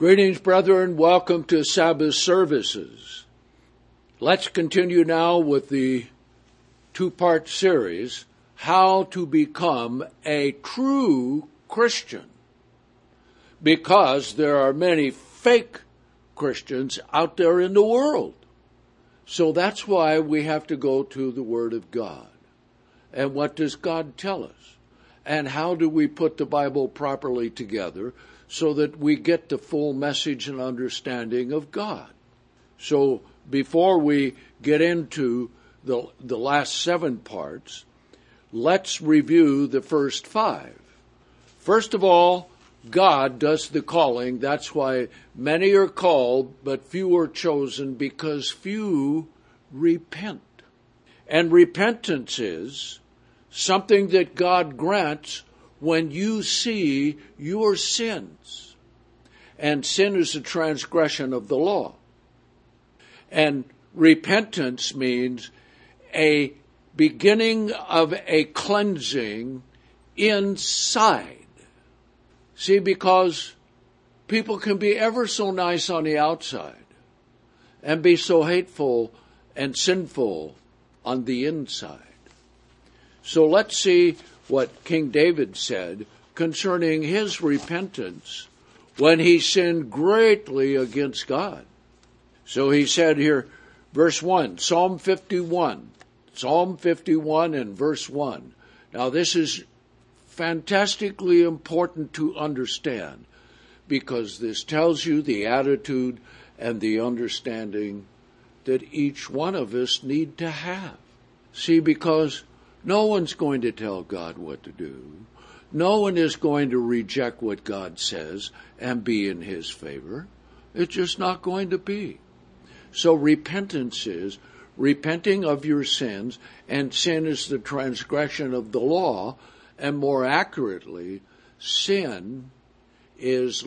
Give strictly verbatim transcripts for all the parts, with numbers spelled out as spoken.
Greetings, brethren. Welcome to Sabbath services. Let's continue now with the two-part series, How to Become a True Christian. Because there are many fake Christians out there in the world. So that's why we have to go to the Word of God. And what does God tell us? And how do we put the Bible properly together so that we get the full message and understanding of God? So before we get into the, the last seven parts, let's review the first five. First of all, God does the calling. That's why many are called, but few are chosen, because few repent. And repentance is something that God grants when you see your sins. And sin is a transgression of the law. And repentance means a beginning of a cleansing inside. See, because people can be ever so nice on the outside and be so hateful and sinful on the inside. So let's see what King David said concerning his repentance when he sinned greatly against God. So he said here, verse one, Psalm fifty-one, Psalm fifty-one and verse one. Now this is fantastically important to understand, because this tells you the attitude and the understanding that each one of us need to have. See, because no one's going to tell God what to do. No one is going to reject what God says and be in His favor. It's just not going to be. So repentance is repenting of your sins, and sin is the transgression of the law. And more accurately, sin is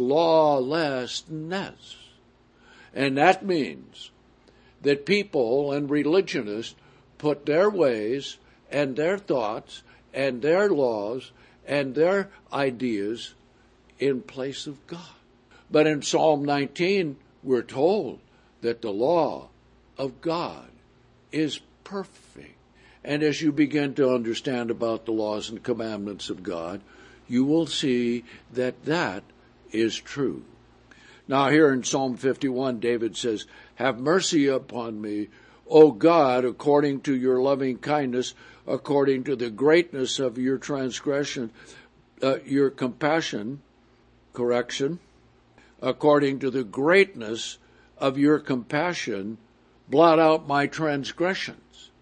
lawlessness. And that means that people and religionists put their ways and their thoughts and their laws and their ideas in place of God. But in Psalm nineteen, we're told that the law of God is perfect. And as you begin to understand about the laws and commandments of God, you will see that that is true. Now here in Psalm fifty-one, David says, "Have mercy upon me, O God, according to your loving kindness, according to the greatness of your transgression, uh, your compassion, correction, according to the greatness of your compassion, blot out my transgressions."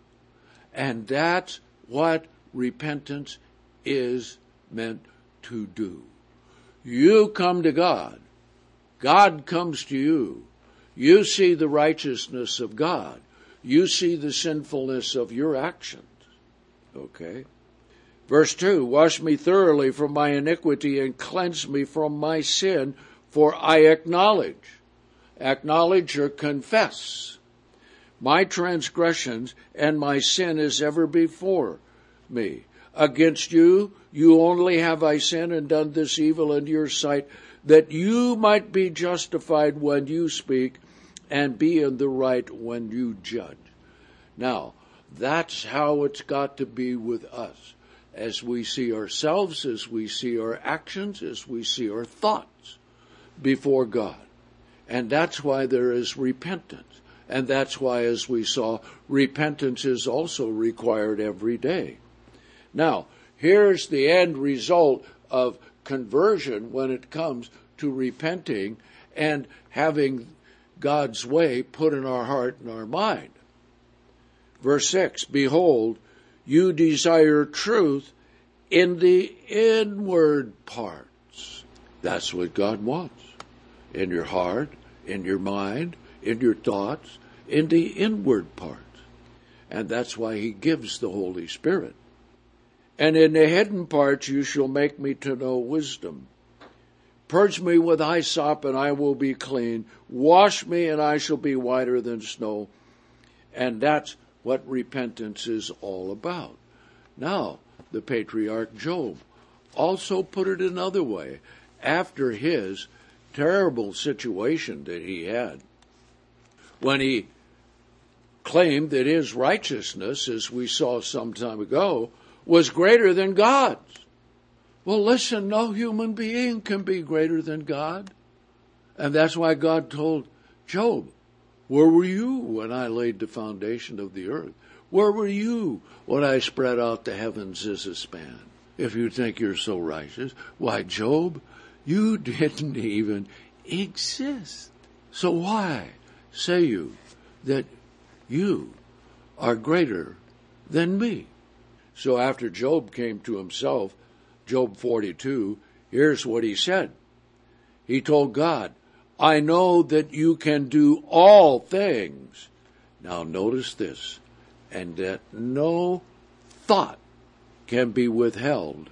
And that's what repentance is meant to do. You come to God. God comes to you. You see the righteousness of God. You see the sinfulness of your actions. Okay? Verse two, "Wash me thoroughly from my iniquity and cleanse me from my sin, for I acknowledge." Acknowledge or confess. "My transgressions and my sin is ever before me. Against you, you only have I sinned and done this evil in your sight, that you might be justified when you speak and be in the right when you judge." Now, that's how it's got to be with us. As we see ourselves, as we see our actions, as we see our thoughts before God. And that's why there is repentance. And that's why, as we saw, repentance is also required every day. Now, here's the end result of conversion when it comes to repenting and having God's way put in our heart and our mind. Verse six, "Behold, you desire truth in the inward parts." That's what God wants. In your heart, in your mind, in your thoughts, in the inward parts. And that's why He gives the Holy Spirit. "And in the hidden parts you shall make me to know wisdom. Purge me with hyssop, and I will be clean. Wash me, and I shall be whiter than snow." And that's what repentance is all about. Now, the patriarch Job also put it another way. After his terrible situation that he had when he claimed that his righteousness, as we saw some time ago, was greater than God's. Well, listen, no human being can be greater than God. And that's why God told Job, where were you when I laid the foundation of the earth? Where were you when I spread out the heavens as a span? If you think you're so righteous, why, Job, you didn't even exist. So why say you that you are greater than me? So after Job came to himself, Job forty-two, here's what he said. He told God, I know that you can do all things. Now notice this, and that no thought can be withheld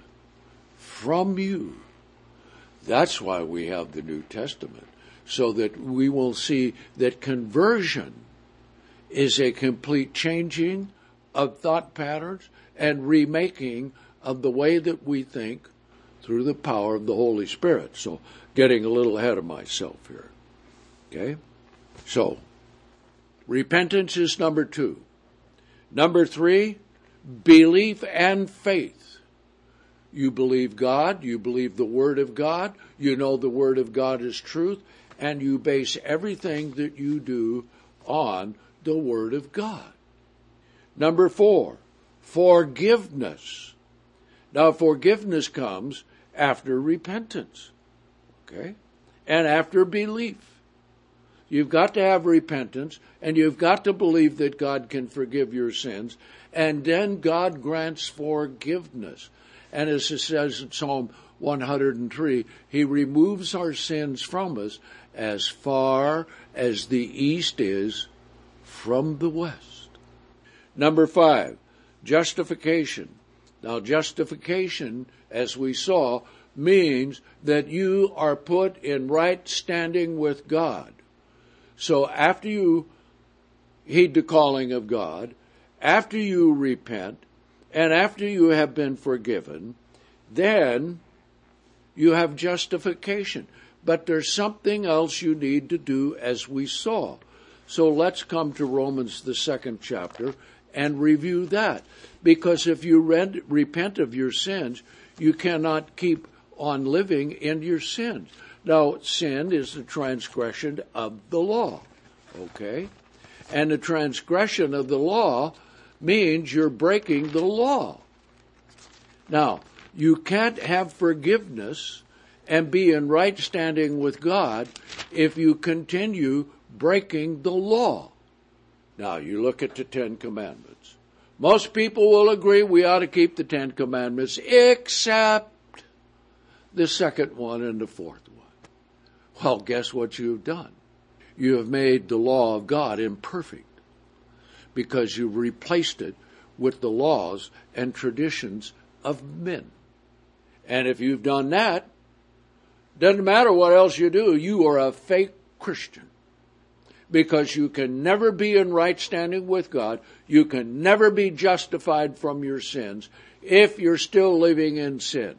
from you. That's why we have the New Testament, so that we will see that conversion is a complete changing of thought patterns and remaking of the way that we think through the power of the Holy Spirit. So, getting a little ahead of myself here. Okay? So, repentance is number two. Number three, belief and faith. You believe God, you believe the Word of God, you know the Word of God is truth, and you base everything that you do on the Word of God. Number four, forgiveness. Now, forgiveness comes after repentance, okay, and after belief. You've got to have repentance, and you've got to believe that God can forgive your sins, and then God grants forgiveness. And as it says in Psalm one hundred three, He removes our sins from us as far as the east is from the west. Number five, justification. Now, justification, as we saw, means that you are put in right standing with God. So after you heed the calling of God, after you repent, and after you have been forgiven, then you have justification. But there's something else you need to do, as we saw. So let's come to Romans, the second chapter, and review that. Because if you re- repent of your sins, you cannot keep on living in your sins. Now, sin is the transgression of the law, okay? And the transgression of the law means you're breaking the law. Now, you can't have forgiveness and be in right standing with God if you continue breaking the law. Now, you look at the Ten Commandments. Most people will agree we ought to keep the Ten Commandments, except the second one and the fourth one. Well, guess what you've done? You have made the law of God imperfect because you've replaced it with the laws and traditions of men. And if you've done that, doesn't matter what else you do, you are a fake Christian. Because you can never be in right standing with God. You can never be justified from your sins if you're still living in sin.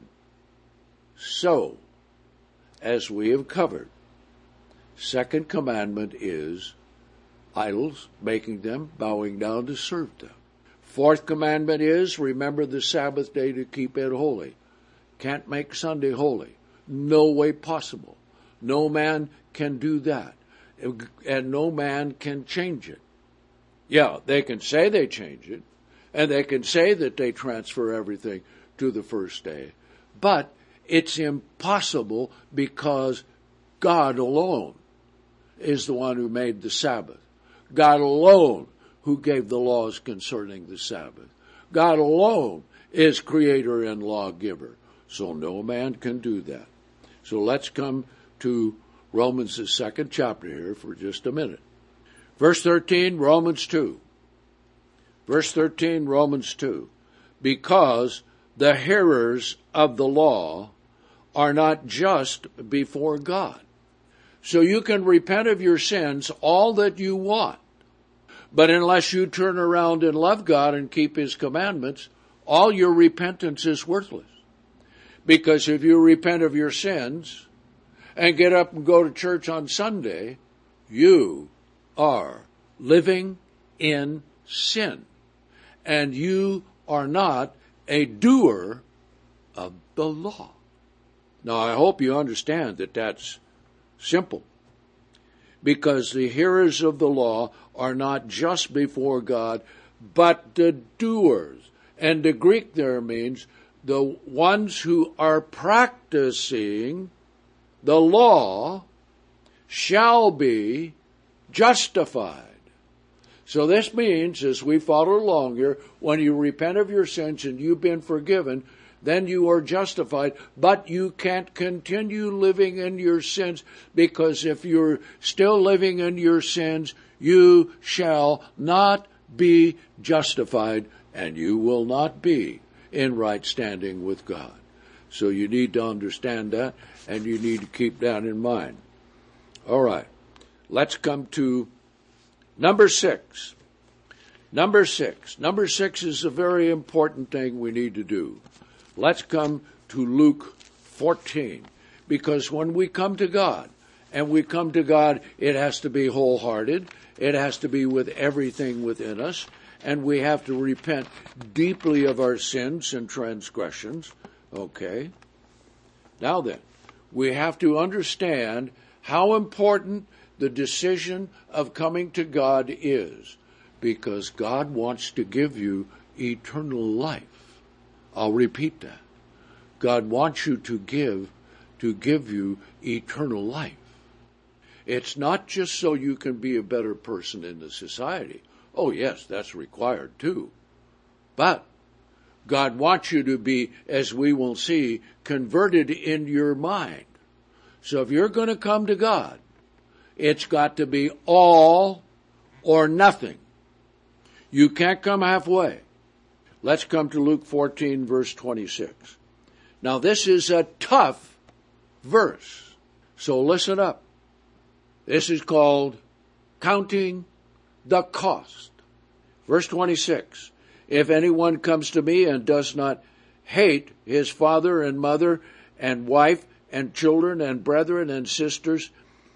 So, as we have covered, second commandment is idols, making them, bowing down to serve them. Fourth commandment is remember the Sabbath day to keep it holy. Can't make Sunday holy. No way possible. No man can do that. And no man can change it. Yeah, they can say they change it, and they can say that they transfer everything to the first day. But it's impossible because God alone is the one who made the Sabbath. God alone who gave the laws concerning the Sabbath. God alone is creator and lawgiver. So no man can do that. So let's come to Romans, the second chapter here for just a minute. Verse thirteen, Romans two. Verse thirteen, Romans two. Because the hearers of the law are not just before God. So you can repent of your sins all that you want. But unless you turn around and love God and keep His commandments, all your repentance is worthless. Because if you repent of your sins, and get up and go to church on Sunday, you are living in sin. And you are not a doer of the law. Now, I hope you understand that that's simple. Because the hearers of the law are not just before God, but the doers. And the Greek there means the ones who are practicing the law shall be justified. So this means, as we follow along here, when you repent of your sins and you've been forgiven, then you are justified, but you can't continue living in your sins, because if you're still living in your sins, you shall not be justified, and you will not be in right standing with God. So you need to understand that, and you need to keep that in mind. All right, let's come to number six. Number six. Number six is a very important thing we need to do. Let's come to Luke fourteen, because when we come to God, and we come to God, it has to be wholehearted, it has to be with everything within us, and we have to repent deeply of our sins and transgressions. Okay? Now then, we have to understand how important the decision of coming to God is, because God wants to give you eternal life. I'll repeat that. God wants you to give, to give you eternal life. It's not just so you can be a better person in the society. Oh yes, that's required too. But God wants you to be, as we will see, converted in your mind. So if you're going to come to God, it's got to be all or nothing. You can't come halfway. Let's come to Luke fourteen, verse twenty-six. Now this is a tough verse, so listen up. This is called counting the cost. Verse twenty-six. If anyone comes to me and does not hate his father and mother and wife and children and brethren and sisters,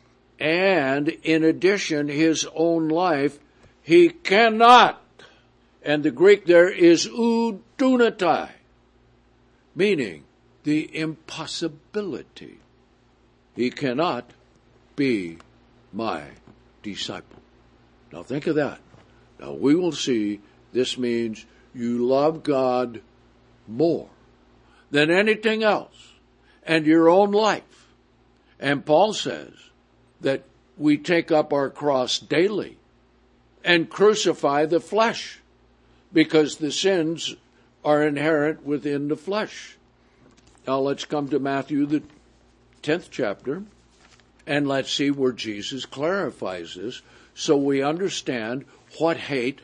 and in addition his own life, he cannot. And the Greek there is oudunatai, meaning the impossibility. He cannot be my disciple. Now think of that. Now we will see this means you love God more than anything else and your own life. And Paul says that we take up our cross daily and crucify the flesh, because the sins are inherent within the flesh. Now let's come to Matthew, the tenth chapter, and let's see where Jesus clarifies this so we understand what hate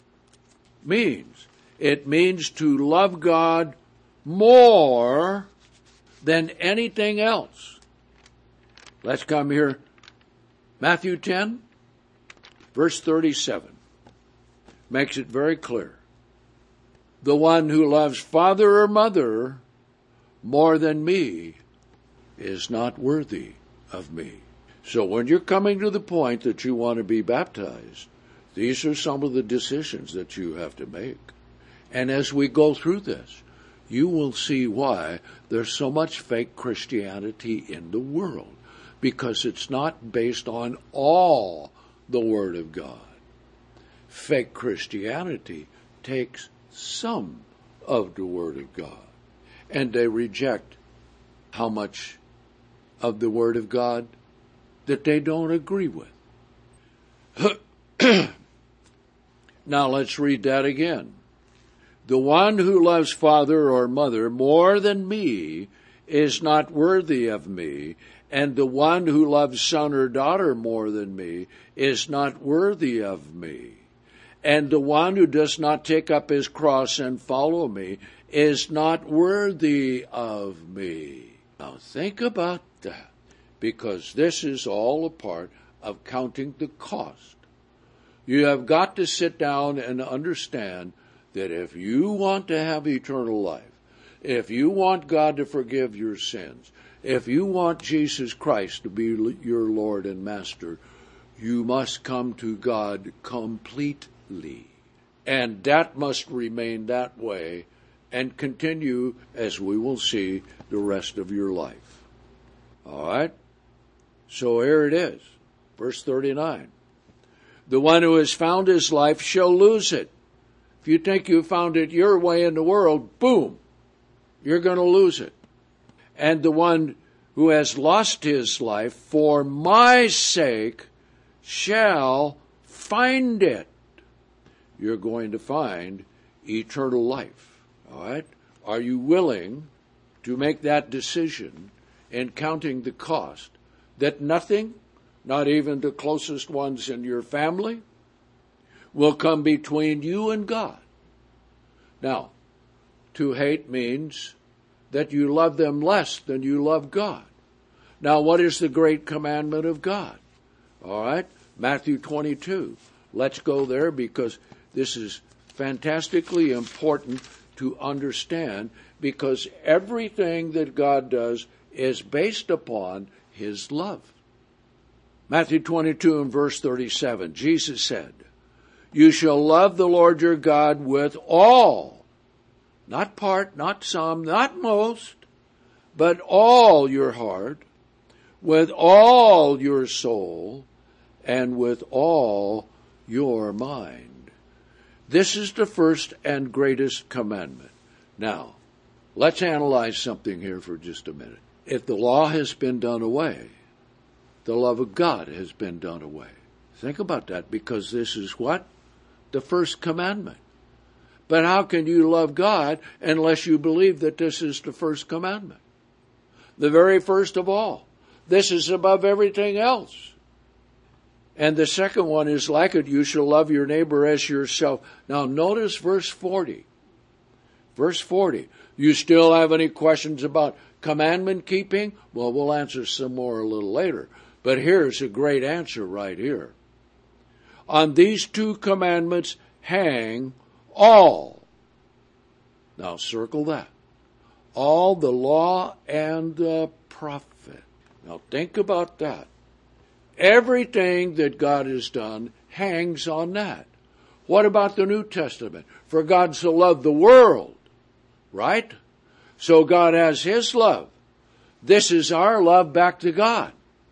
means. It means to love God more than anything else. Let's come here. Matthew ten, verse thirty-seven. Makes it very clear. The one who loves father or mother more than me is not worthy of me. So when you're coming to the point that you want to be baptized, these are some of the decisions that you have to make. And as we go through this, you will see why there's so much fake Christianity in the world, because it's not based on all the Word of God. Fake Christianity takes some of the Word of God, and they reject how much of the Word of God that they don't agree with. Now let's read that again. The one who loves father or mother more than me is not worthy of me, and the one who loves son or daughter more than me is not worthy of me. And the one who does not take up his cross and follow me is not worthy of me. Now think about that, because this is all a part of counting the cost. You have got to sit down and understand that if you want to have eternal life, if you want God to forgive your sins, If you want Jesus Christ to be your Lord and Master, you must come to God completely. And that must remain that way and continue, as we will see, the rest of your life. All right? So here it is, verse thirty-nine. The one who has found his life shall lose it. If you think you found it your way in the world, boom, you're going to lose it. And the one who has lost his life for my sake shall find it. You're going to find eternal life. All right? Are you willing to make that decision in counting the cost that nothing, not even the closest ones in your family, will come between you and God? Now, to hate means that you love them less than you love God. Now, what is the great commandment of God? All right, Matthew twenty-two. Let's go there because this is fantastically important to understand, because everything that God does is based upon his love. Matthew twenty-two and verse thirty-seven, Jesus said, you shall love the Lord your God with all, not part, not some, not most, but all your heart, with all your soul, and with all your mind. This is the first and greatest commandment. Now, let's analyze something here for just a minute. If the law has been done away, the love of God has been done away. Think about that, because this is what? The first commandment. But how can you love God unless you believe that this is the first commandment? The very first of all. This is above everything else. And the second one is like it, you shall love your neighbor as yourself. Now notice verse forty. Verse forty. You still have any questions about commandment keeping? Well, we'll answer some more a little later. But here's a great answer right here. On these two commandments hang all. Now circle that. All the law and the prophet. Now think about that. Everything that God has done hangs on that. What about the New Testament? For God so loved the world, right? So God has his love. This is our love back to God.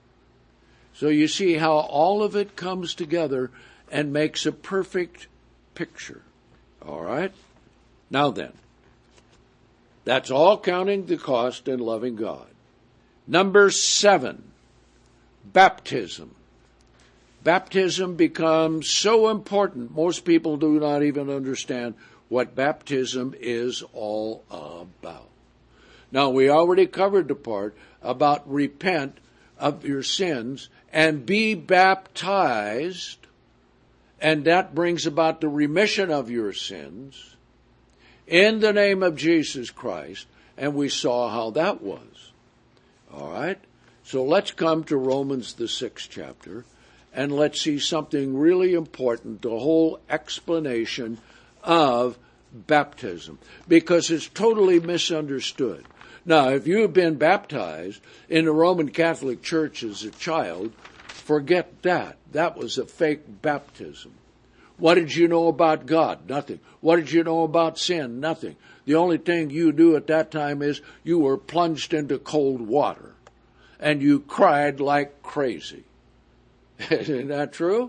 So you see how all of it comes together and makes a perfect picture. All right? Now then, that's all counting the cost and loving God. Number seven, baptism. Baptism becomes so important, most people do not even understand what baptism is all about. Now, we already covered the part about repent of your sins and be baptized, and that brings about the remission of your sins in the name of Jesus Christ, and we saw how that was. All right? So let's come to Romans, the sixth chapter, and let's see something really important, the whole explanation of baptism, because it's totally misunderstood. Now, if you have been baptized in the Roman Catholic Church as a child, forget that. That was a fake baptism. What did you know about God? Nothing. What did you know about sin? Nothing. The only thing you knew at that time is you were plunged into cold water, and you cried like crazy. Isn't that true?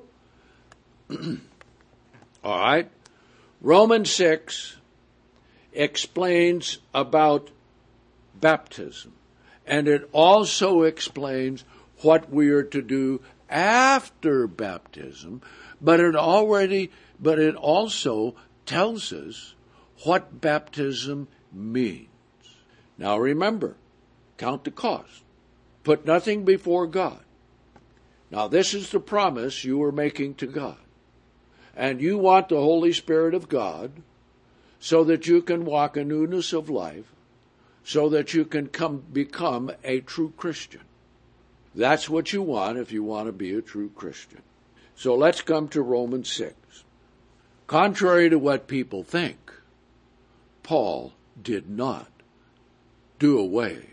All right. Romans six explains about baptism, and it also explains what we are to do after baptism, but it already, but it also tells us what baptism means. Now remember, count the cost. Put nothing before God. Now this is the promise you are making to God. And you want the Holy Spirit of God so that you can walk in newness of life, so that you can come become a true Christian. That's what you want if you want to be a true Christian. So let's come to Romans six. Contrary to what people think, Paul did not do away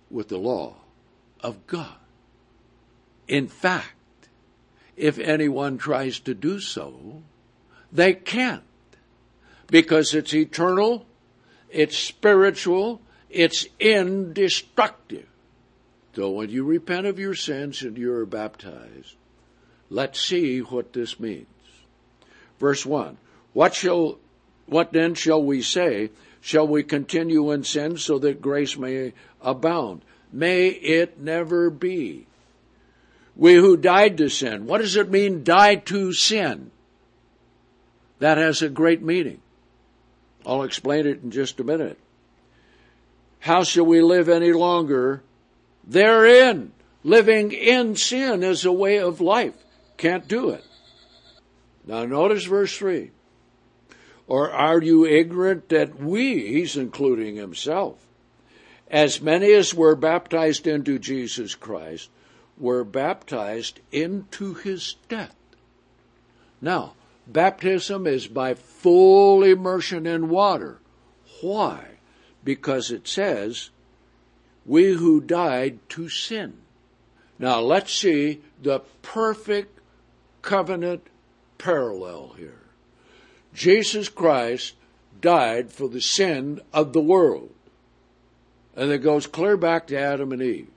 with the law of God. In fact, if anyone tries to do so, they can't, because it's eternal, it's spiritual, it's indestructible. So when you repent of your sins and you are baptized, let's see what this means. Verse one, what shall, what then shall we say? Shall we continue in sin so that grace may abound? May it never be. We who died to sin. What does it mean, die to sin? That has a great meaning. I'll explain it in just a minute. How shall we live any longer therein? Living in sin is a way of life. Can't do it. Now notice verse three. Or are you ignorant that we, he's including himself, as many as were baptized into Jesus Christ, were baptized into his death? Now, baptism is by full immersion in water. Why? Because it says, we who died to sin. Now let's see the perfect covenant parallel here. Jesus Christ died for the sin of the world. And it goes clear back to Adam and Eve.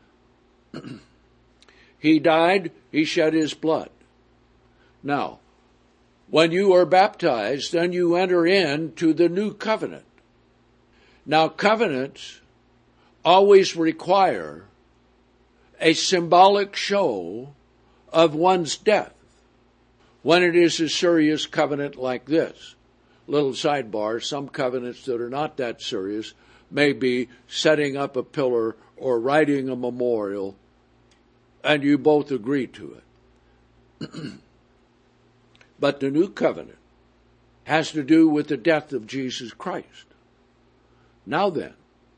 He died, he shed his blood. Now, when you are baptized, then you enter into the new covenant. Now, covenants always require a symbolic show of one's death. When it is a serious covenant like this, little sidebar, some covenants that are not that serious may be setting up a pillar or writing a memorial, and you both agree to it. But the new covenant has to do with the death of Jesus Christ. Now then,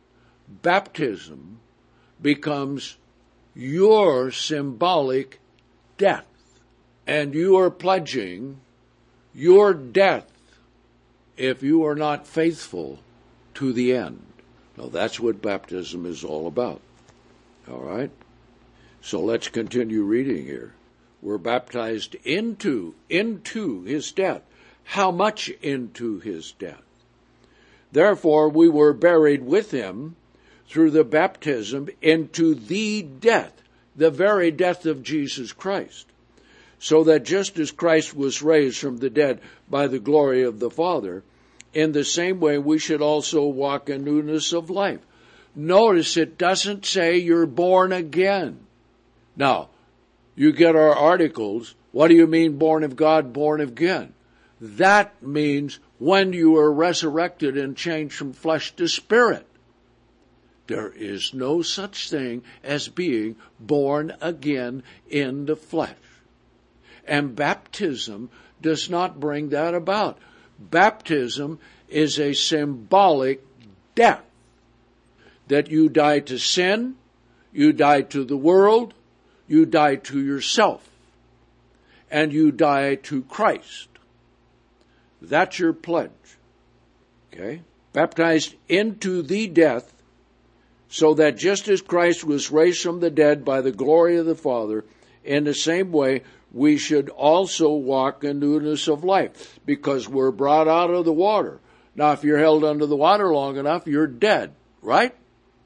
baptism becomes your symbolic death. And you are pledging your death if you are not faithful to the end. Now that's what baptism is all about. All right? So let's continue reading here. We're baptized into, into his death. How much into his death? Therefore we were buried with him through the baptism into the death, the very death of Jesus Christ. So that just as Christ was raised from the dead by the glory of the Father, in the same way we should also walk in newness of life. Notice it doesn't say you're born again. Now, you get our articles, what do you mean born of God, born again? That means when you are resurrected and changed from flesh to spirit. There is no such thing as being born again in the flesh. And baptism does not bring that about. Baptism is a symbolic death. That you die to sin, you die to the world, you die to yourself, and you die to Christ. That's your pledge. Okay? Baptized into the death, so that just as Christ was raised from the dead by the glory of the Father, in the same way we should also walk in newness of life, because we're brought out of the water. Now, if you're held under the water long enough, you're dead, right?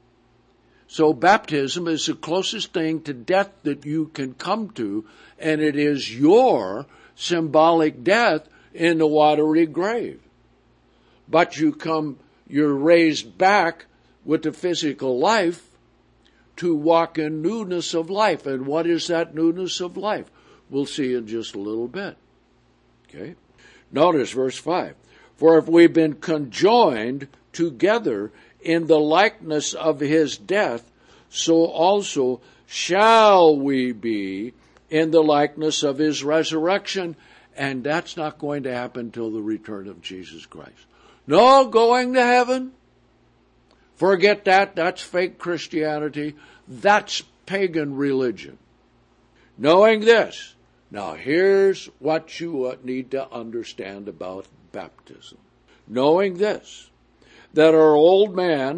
So baptism is the closest thing to death that you can come to, and it is your symbolic death in the watery grave. But you come, you're raised back with the physical life to walk in newness of life. And what is that newness of life? We'll see in just a little bit. Okay? Notice verse five. For if we've been conjoined together in the likeness of his death, so also shall we be in the likeness of his resurrection. And that's not going to happen till the return of Jesus Christ. No going to heaven. Forget that. That's fake Christianity. That's pagan religion. Knowing this, now here's what you need to understand about baptism. Knowing this, that our old man,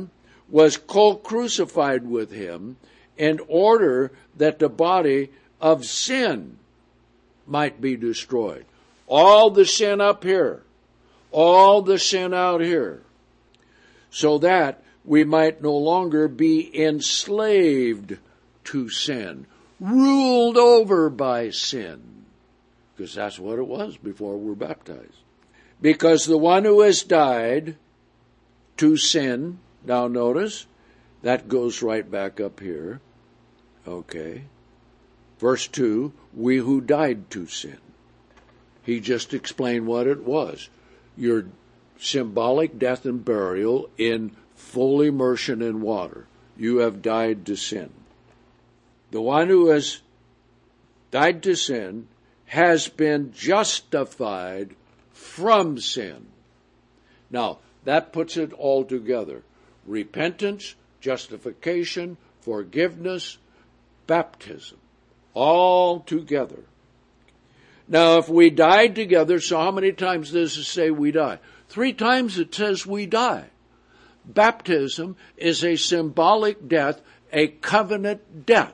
was co-crucified with him in order that the body of sin might be destroyed. All the sin up here, all the sin out here, so that we might no longer be enslaved to sin, ruled over by sin, because that's what it was before we're baptized. Because the one who has died to sin, now notice, that goes right back up here. Okay. Verse two, we who died to sin. He just explained what it was. Your symbolic death and burial in full immersion in water. You have died to sin. The one who has died to sin has been justified from sin. Now, that puts it all together. Repentance, justification, forgiveness, baptism. All together. Now, if we died together, so how many times does it say we die? Three times it says we die. Baptism is a symbolic death, a covenant death.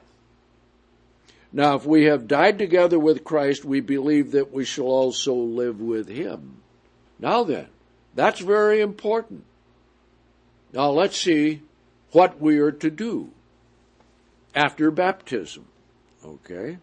Now, if we have died together with Christ, we believe that we shall also live with him. Now then, that's very important. Now let's see what we are to do after baptism. Okay?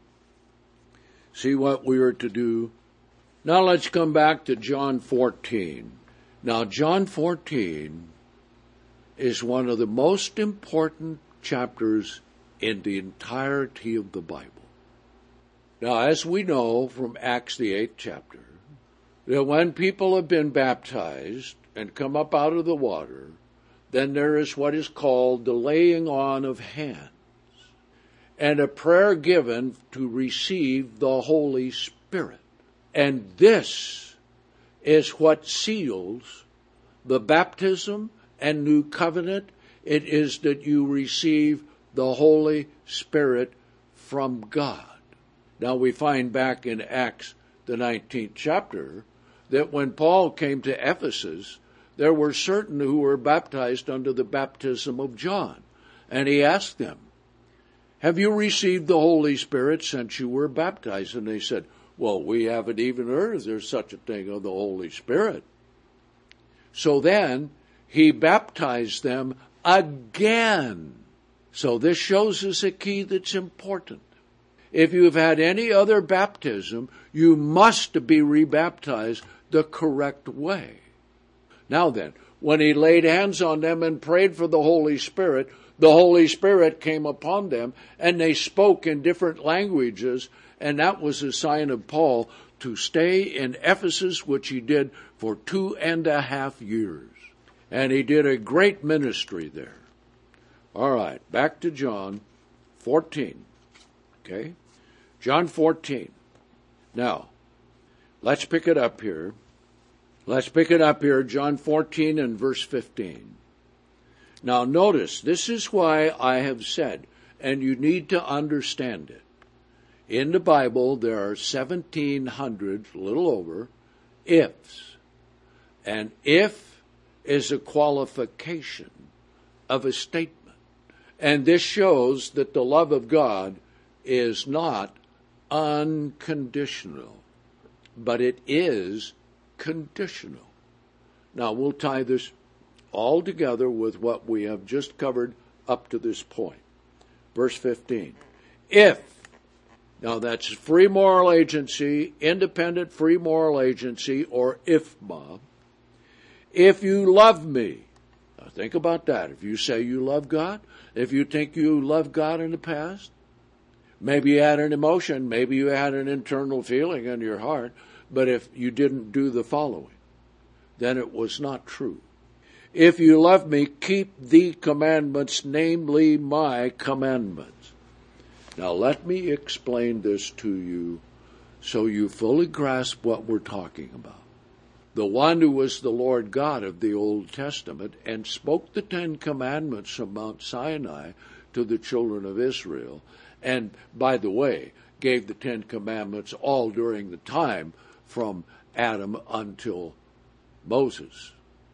See what we are to do. Now let's come back to John fourteen. Now John fourteen is one of the most important chapters in the entirety of the Bible. Now, as we know from Acts the eighth chapter, that when people have been baptized and come up out of the water, then there is what is called the laying on of hands and a prayer given to receive the Holy Spirit. And this is what seals the baptism and new covenant. It is that you receive the Holy Spirit from God. Now we find back in Acts the nineteenth chapter that when Paul came to Ephesus, there were certain who were baptized under the baptism of John. And he asked them, have you received the Holy Spirit since you were baptized? And they said, well, we haven't even heard there's such a thing of the Holy Spirit. So then he baptized them again. So this shows us a key that's important. If you've had any other baptism, you must be rebaptized the correct way. Now then, when he laid hands on them and prayed for the Holy Spirit, the Holy Spirit came upon them, and they spoke in different languages, and that was a sign of Paul to stay in Ephesus, which he did for two and a half years. And he did a great ministry there. All right, back to John fourteen. Okay? John fourteen. Now, let's pick it up here. Let's pick it up here, John fourteen and verse fifteen. Now notice, this is why I have said, and you need to understand it. In the Bible, there are seventeen hundred, a little over, ifs. And if is a qualification of a statement. And this shows that the love of God is not unconditional, but it is conditional. Now, we'll tie this all together with what we have just covered up to this point. Verse fifteen. If, now that's free moral agency, independent free moral agency, or ifma. If you love me, now think about that. If you say you love God, if you think you loved God in the past, maybe you had an emotion, maybe you had an internal feeling in your heart, but if you didn't do the following, then it was not true. If you love me, keep the commandments, namely my commandments. Now let me explain this to you so you fully grasp what we're talking about. The one who was the Lord God of the Old Testament and spoke the Ten Commandments from Mount Sinai to the children of Israel, and, by the way, gave the Ten Commandments all during the time from Adam until Moses.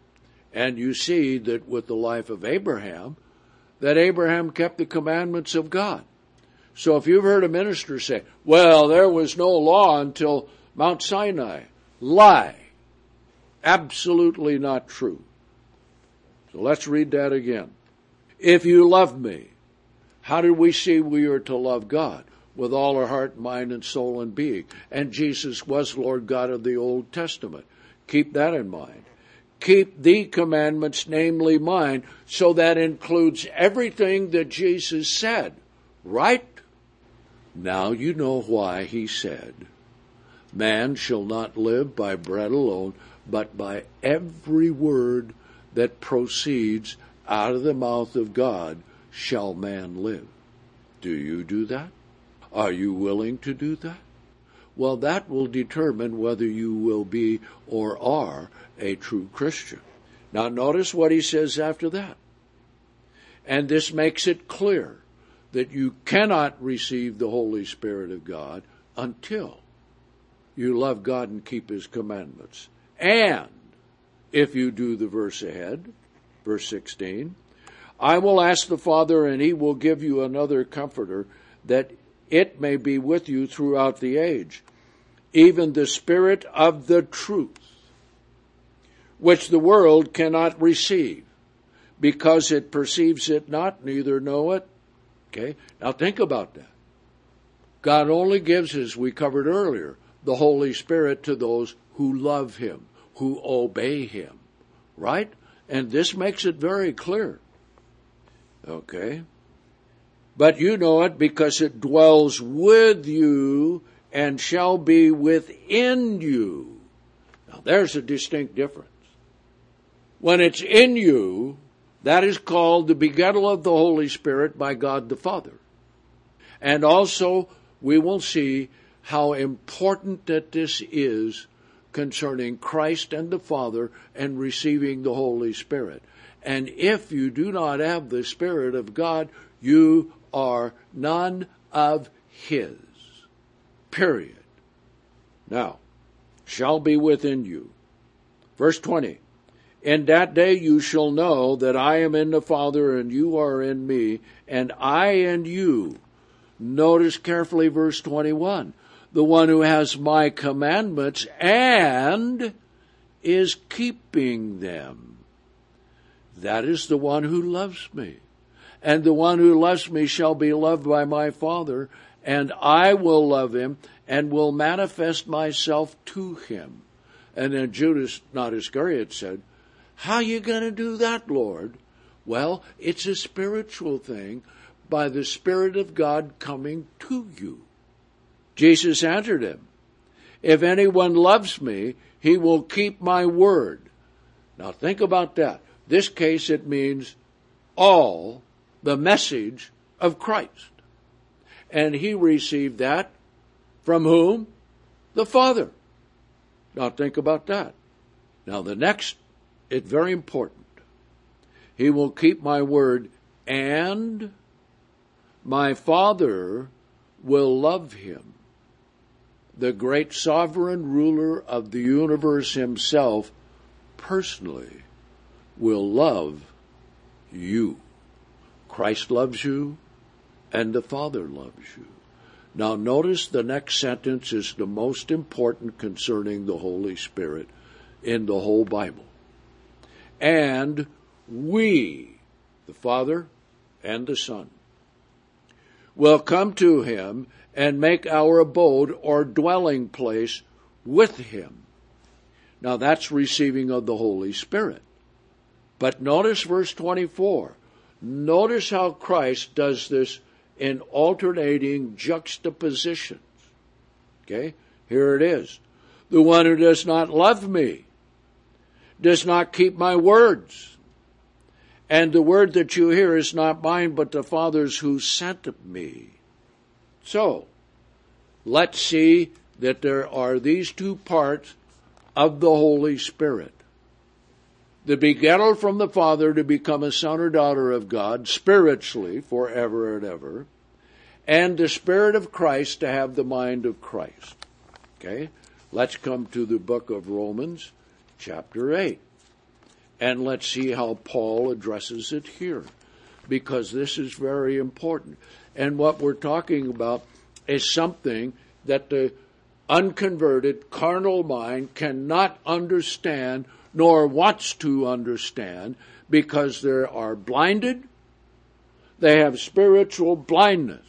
And you see that with the life of Abraham, that Abraham kept the commandments of God. So if you've heard a minister say, well, there was no law until Mount Sinai, lie. Absolutely not true. So let's read that again. If you love me, how did we see we are to love God? With all our heart, mind, and soul and being. And Jesus was Lord God of the Old Testament. Keep that in mind. Keep the commandments, namely mine, so that includes everything that Jesus said. Right? Now you know why he said, man shall not live by bread alone, but by every word that proceeds out of the mouth of God shall man live. Do you do that? Are you willing to do that? Well, that will determine whether you will be or are a true Christian. Now notice what he says after that. And this makes it clear that you cannot receive the Holy Spirit of God until you love God and keep his commandments. And if you do the verse ahead, verse sixteen, I will ask the Father, and he will give you another comforter, that it may be with you throughout the age, even the Spirit of the truth, which the world cannot receive, because it perceives it not, neither know it. Okay, now think about that. God only gives, as we covered earlier, the Holy Spirit to those who love him, who obey him, right? And this makes it very clear. Okay? But you know it because it dwells with you and shall be within you. Now there's a distinct difference. When it's in you, that is called the begettal of the Holy Spirit by God the Father. And also, we will see how important that this is concerning Christ and the Father and receiving the Holy Spirit. And if you do not have the Spirit of God, you are none of his. Period. Now, shall be within you. Verse twenty. In that day you shall know that I am in the Father and you are in me, and I in you. Notice carefully verse twenty-one. The one who has my commandments and is keeping them. That is the one who loves me. And the one who loves me shall be loved by my Father, and I will love him and will manifest myself to him. And then Judas, not Iscariot, said, how are you going to do that, Lord? Well, it's a spiritual thing by the Spirit of God coming to you. Jesus answered him, if anyone loves me, he will keep my word. Now think about that. This case, it means all the message of Christ. And he received that from whom? The Father. Now think about that. Now the next, it's very important. He will keep my word, and my Father will love him. The great sovereign ruler of the universe himself personally will love you. Christ loves you, and the Father loves you. Now notice the next sentence is the most important concerning the Holy Spirit in the whole Bible. And we, the Father and the Son, will come to him and make our abode or dwelling place with him. Now that's receiving of the Holy Spirit. But notice verse twenty-four. Notice how Christ does this in alternating juxtapositions. Okay, here it is. The one who does not love me does not keep my words. And the word that you hear is not mine, but the Father's who sent me. So, let's see that there are these two parts of the Holy Spirit. The begettal from the Father to become a son or daughter of God spiritually forever and ever, and the Spirit of Christ to have the mind of Christ. Okay, let's come to the book of Romans, chapter eight. And let's see how Paul addresses it here, because this is very important. And what we're talking about is something that the unconverted carnal mind cannot understand nor wants to understand, because they are blinded. They have spiritual blindness.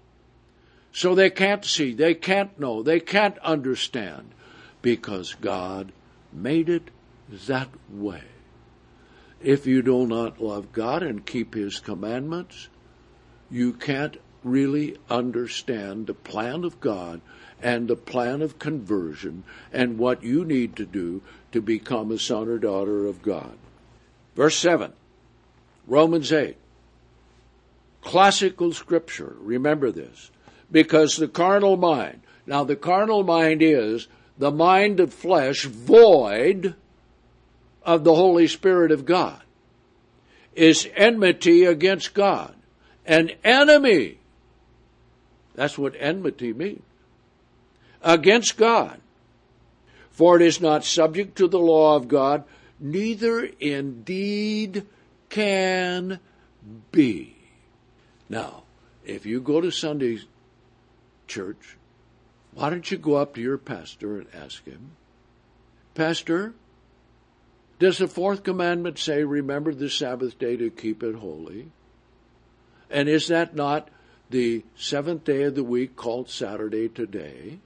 So they can't see, they can't know, they can't understand, because God made it that way. If you do not love God and keep His commandments, you can't really understand the plan of God and the plan of conversion and what you need to do to become a son or daughter of God. Verse seven, Romans eight. Classical scripture, remember this, because the carnal mind, now the carnal mind is the mind of flesh void of the Holy Spirit of God, is enmity against God, an enemy. That's what enmity means. Against God. For it is not subject to the law of God, neither indeed can be. Now, if you go to Sunday church, why don't you go up to your pastor and ask him, Pastor, does the fourth commandment say, remember the Sabbath day to keep it holy? And is that not the seventh day of the week called Saturday today?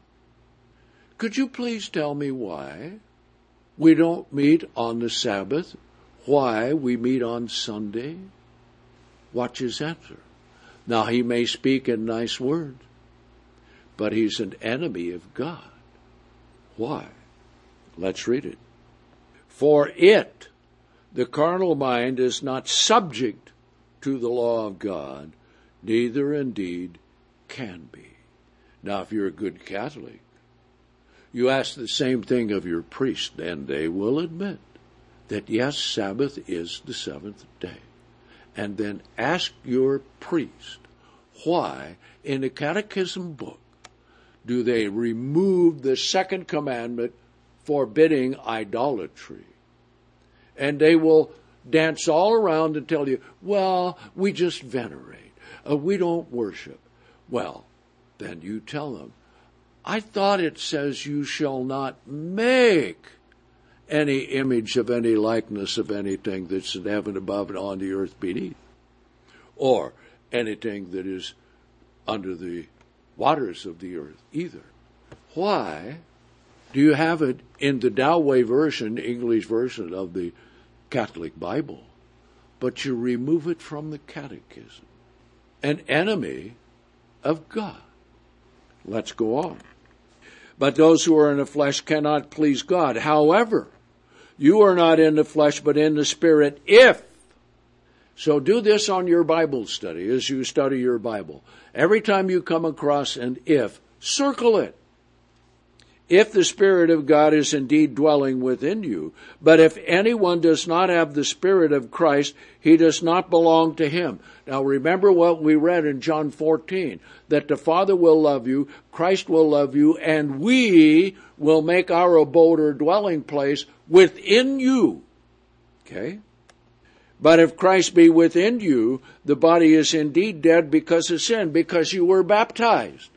Could you please tell me why we don't meet on the Sabbath? Why we meet on Sunday? Watch his answer. Now, he may speak in nice words, but he's an enemy of God. Why? Let's read it. For it, the carnal mind, is not subject to the law of God, neither indeed can be. Now, if you're a good Catholic, you ask the same thing of your priest, and they will admit that, yes, Sabbath is the seventh day. And then ask your priest, why in the catechism book do they remove the second commandment forbidding idolatry? And they will dance all around and tell you, well, we just venerate. Uh, we don't worship. Well, then you tell them, I thought it says you shall not make any image of any likeness of anything that's in heaven above and on the earth beneath, or anything that is under the waters of the earth either. Why do you have it in the Doway version, English version of the Catholic Bible, but you remove it from the catechism? An enemy of God. Let's go on. But those who are in the flesh cannot please God. However, you are not in the flesh, but in the Spirit, if. So do this on your Bible study as you study your Bible. Every time you come across an if, circle it. If the Spirit of God is indeed dwelling within you, but if anyone does not have the Spirit of Christ, he does not belong to him. Now remember what we read in John fourteen, that the Father will love you, Christ will love you, and we will make our abode or dwelling place within you. Okay? But if Christ be within you, the body is indeed dead because of sin, because you were baptized.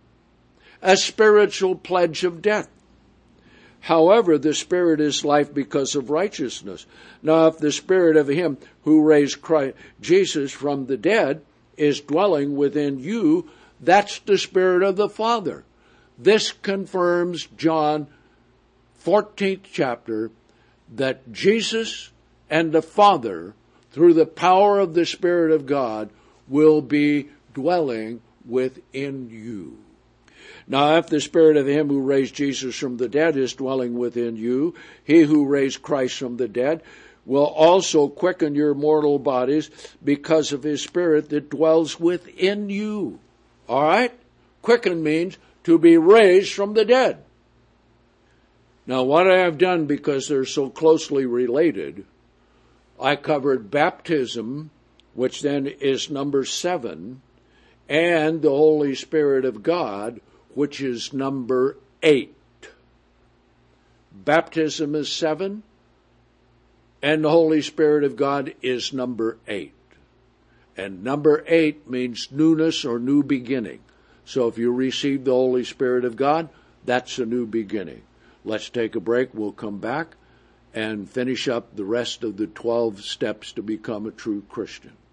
A spiritual pledge of death. However, the Spirit is life because of righteousness. Now, if the Spirit of him who raised Christ, Jesus from the dead is dwelling within you, that's the Spirit of the Father. This confirms John fourteenth chapter, that Jesus and the Father, through the power of the Spirit of God, will be dwelling within you. Now, if the Spirit of him who raised Jesus from the dead is dwelling within you, he who raised Christ from the dead will also quicken your mortal bodies because of his Spirit that dwells within you. All right? Quicken means to be raised from the dead. Now, what I have done, because they're so closely related, I covered baptism, which then is number seven, and the Holy Spirit of God, which is number eight. Baptism is seven, And the Holy Spirit of God is number eight. And number eight means newness or new beginning. So if you receive the Holy Spirit of God, that's a new beginning. Let's take a break. We'll come back and finish up the rest of the twelve steps to become a true Christian.